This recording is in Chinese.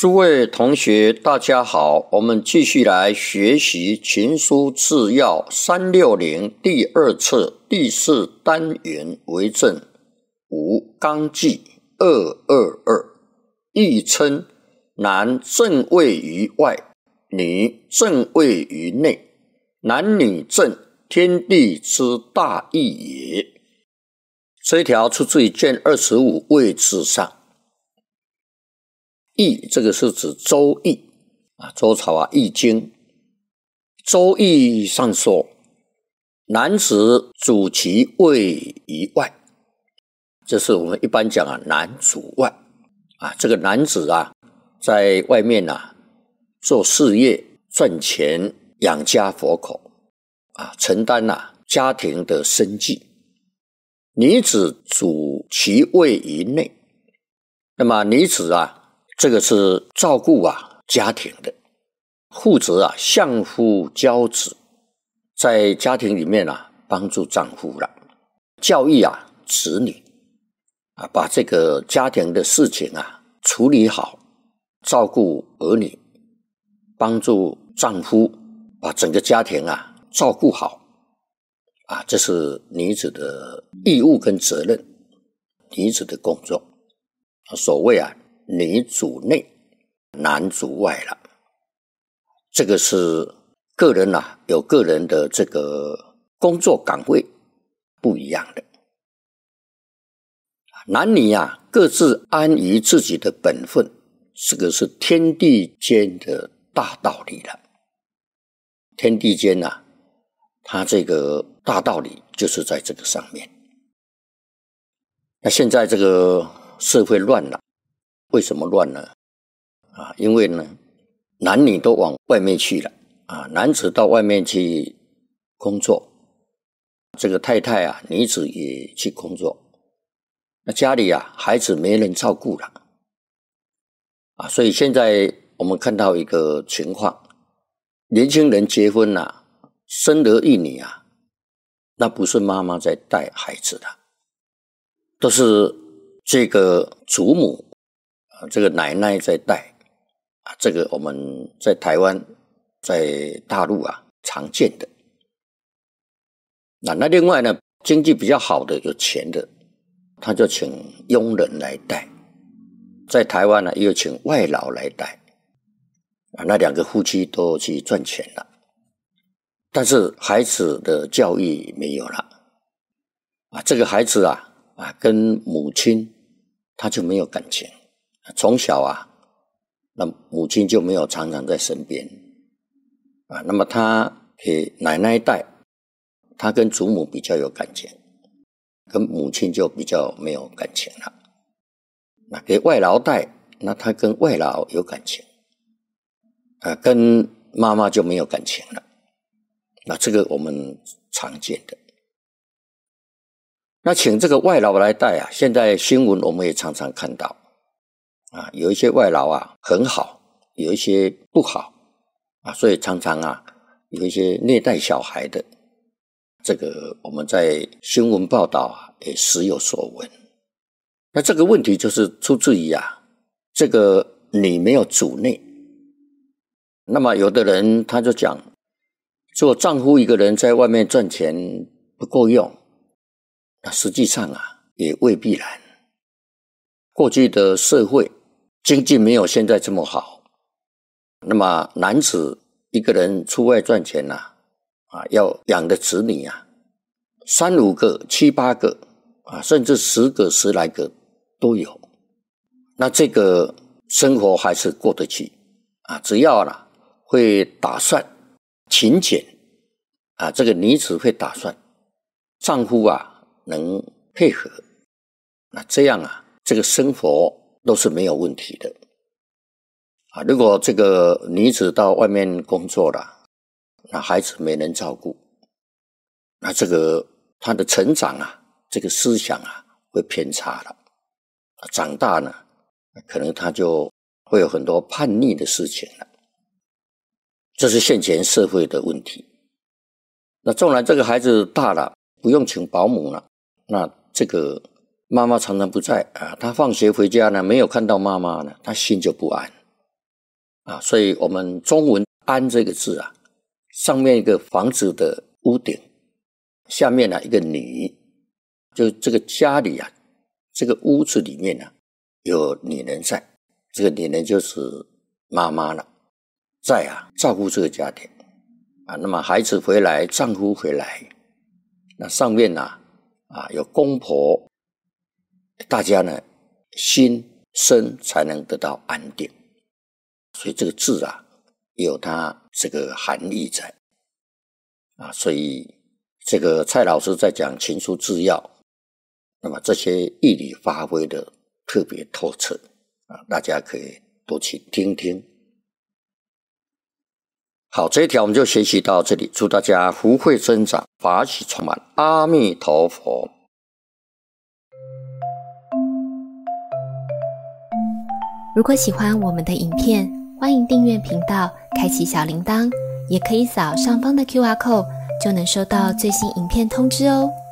诸位同学大家好，我们继续来学习群书治要360第2册第4单元为正5纲纪222，亦称男正位于外，女正位于内，男女正，天地之大义也。这一条出自于卷25位置上。易这个是指周易周朝易经。周易上说，男子主其位于外，这是我们一般讲男主外这个男子在外面做事业赚钱养家活口承担家庭的生计。女子主其位于内，那么女子这个是照顾家庭的，负责相夫教子，在家庭里面帮助丈夫教育子女把这个家庭的事情处理好，照顾儿女，帮助丈夫把整个家庭照顾好这是女子的义务跟责任，女子的工作。所谓女主内，男主外了。这个是个人有个人的这个工作岗位不一样的。男女各自安于自己的本分，这个是天地间的大道理了。天地间它这个大道理就是在这个上面。那现在这个社会乱了，为什么乱呢？因为呢，男女都往外面去了男子到外面去工作，这个太太女子也去工作，那家里孩子没人照顾了所以现在我们看到一个情况，年轻人结婚生儿育女那不是妈妈在带孩子的，都是这个祖母这个奶奶在带这个我们在台湾在大陆常见的。那另外呢，经济比较好的有钱的，他就请佣人来带，在台湾也有请外劳来带那两个夫妻都去赚钱了，但是孩子的教育没有了这个孩子跟母亲他就没有感情，从小那母亲就没有常常在身边那么他给奶奶带，他跟祖母比较有感情，跟母亲就比较没有感情了。那给外劳带，那他跟外劳有感情跟妈妈就没有感情了。那这个我们常见的。那请这个外劳来带现在新闻我们也常常看到有一些外劳很好，有一些不好所以常常有一些虐待小孩的，这个我们在新闻报道也时有所闻。那这个问题就是出自于这个你没有主内。那么有的人他就讲，做丈夫一个人在外面赚钱不够用，那实际上也未必然。过去的社会经济没有现在这么好，那么男子一个人出外赚钱要养的子女3、5个、7、8个甚至10个、10来个都有。那这个生活还是过得去只要会打算勤俭这个女子会打算，丈夫能配合，那这样这个生活都是没有问题的如果这个女子到外面工作了，那孩子没人照顾，那这个她的成长这个思想会偏差了，长大呢可能她就会有很多叛逆的事情了。这是现前社会的问题。那纵然这个孩子大了，不用请保姆了，那这个妈妈常常不在他放学回家呢，没有看到妈妈呢，他心就不安所以我们中文安这个字啊，上面一个房子的屋顶，下面一个女，就这个家里啊，这个屋子里面有女人在，这个女人就是妈妈了，在照顾这个家庭那么孩子回来，丈夫回来，那上面有公婆，大家心身才能得到安定，所以这个字有它这个含义在所以这个蔡老师在讲情书治要，那么这些义理发挥的特别透彻大家可以多去听听。好，这一条我们就学习到这里，祝大家福慧增长，法喜充满，阿弥陀佛。 如果喜欢我们的影片，欢迎订阅频道，开启小铃铛，也可以扫上方的 QR code，就能收到最新影片通知哦。